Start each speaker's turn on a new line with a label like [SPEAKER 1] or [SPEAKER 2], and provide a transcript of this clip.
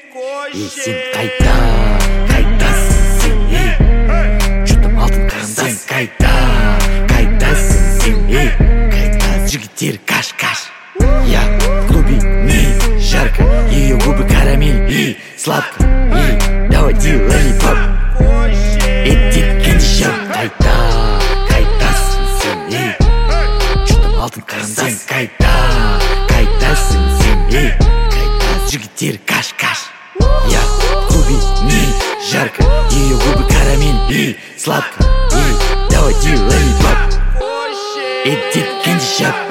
[SPEAKER 1] Ей, сен қайдасың сен, ей, жұтып алтын қарындас. Сен қайдасың сен, ей, жігіттер каш-каш. Я в клубе не жарко, ее губы карамель и сладко, ей, давай делай лолипоп. Эти кеншап. Қайдасың сен, ей, жұтып алтын қарындас. Сен қайдасың сен, ей, жігіттер каш-каш. Я в клубе не жарко, ее губы карамель и сладко, ей, давай делай лолипоп. Эти кеншап.